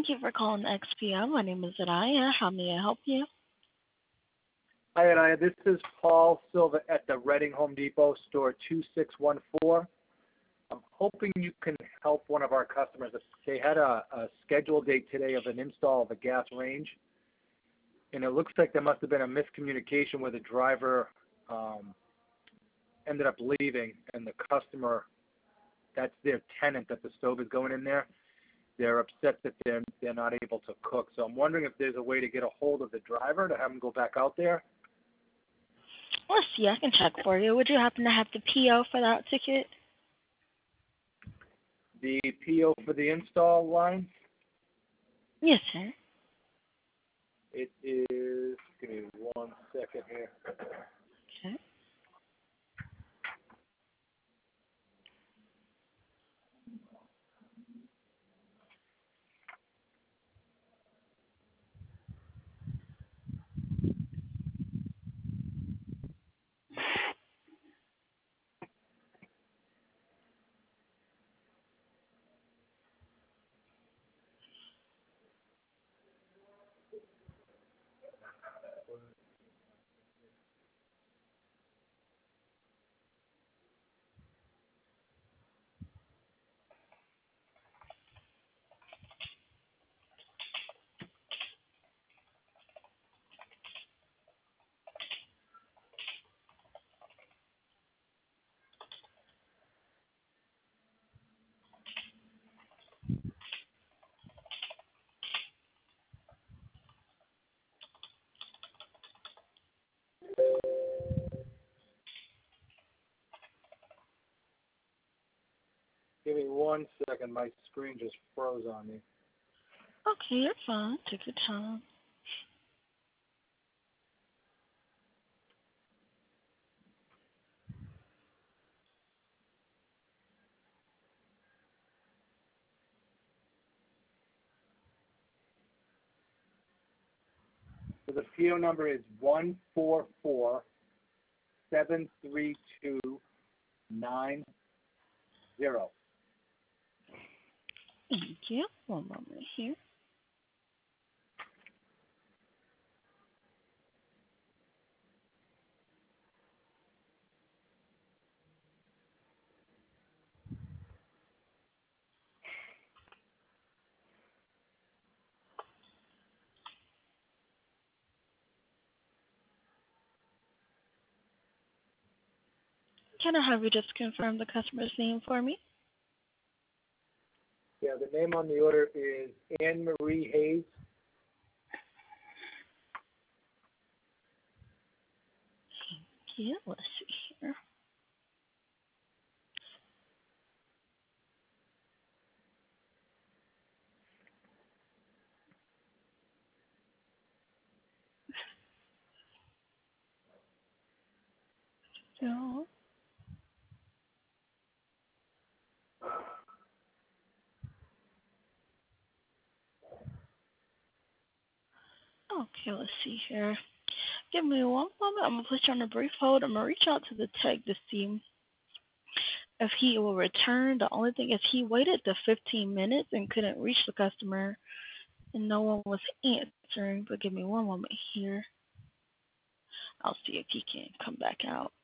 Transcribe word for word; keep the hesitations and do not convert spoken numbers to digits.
Thank you for calling X P M. My name is Anaya. How may I help you? Hi, Anaya. This is Paul Silva at the Reading Home Depot, store two six one four. I'm hoping you can help one of our customers. They had a, a scheduled date today of an install of a gas range, and it looks like there must have been a miscommunication where the driver um, ended up leaving, and the customer, that's their tenant that the stove is going in there. They're upset that they're, they're not able to cook. So I'm wondering if there's a way to get a hold of the driver to have him go back out there. Let's see. I can check for you. Would you happen to have the P O for that ticket? The P O for the install line, Yes, sir. it is, give me one second here. Okay. Give me one second. My screen just froze on me. Okay, you're fine. Take your time. So the P O number is one four four seven three two nine zero. Thank you. One moment here. Can I have you just confirm the customer's name for me? Yeah, the name on the order is Anne Marie Hayes. Yeah, let's see here. So, okay, let's see here. Give me one moment. I'm going to put you on a brief hold. I'm going to reach out to the tech to see if he will return. The only thing is he waited the fifteen minutes and couldn't reach the customer, and no one was answering. But give me one moment here. I'll see if he can come back out.